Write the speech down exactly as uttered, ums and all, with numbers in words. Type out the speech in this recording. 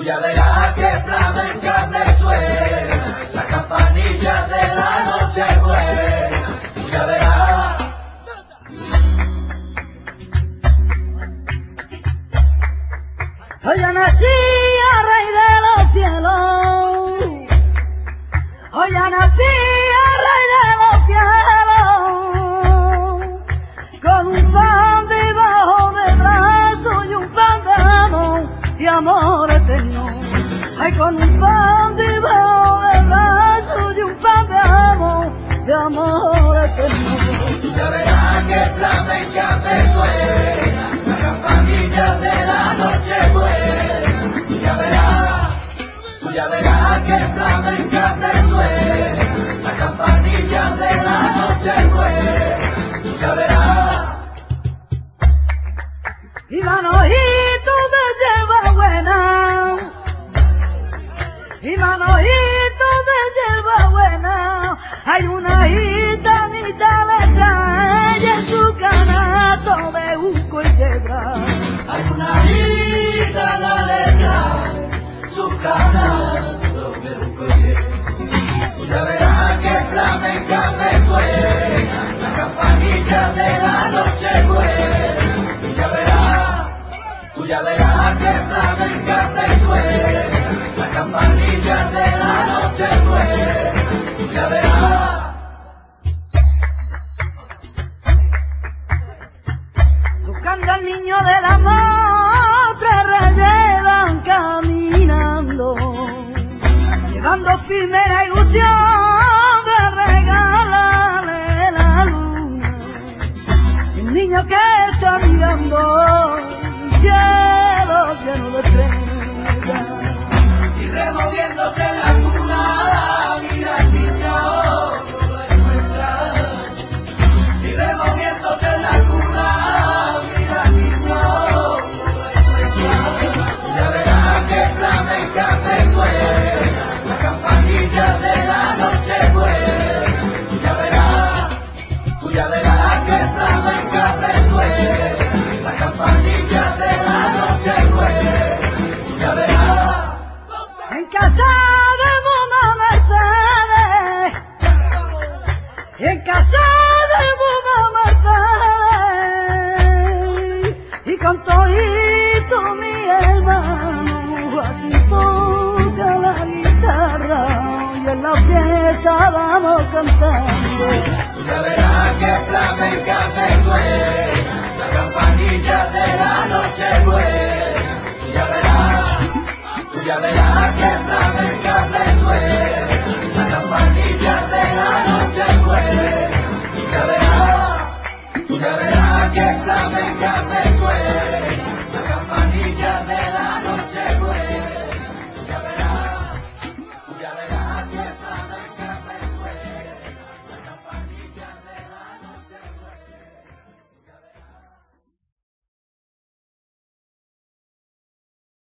ya verás que flamenca te suena, la campanilla de la noche buena, tú ya verás. Hoy ya nací a rey de los cielos, hoy ya nací a rey de los cielos, con un pan debajo del brazo y un pan de amor y amor eterno. Ay, con un pan debajo del brazo y un pan de amor, de amor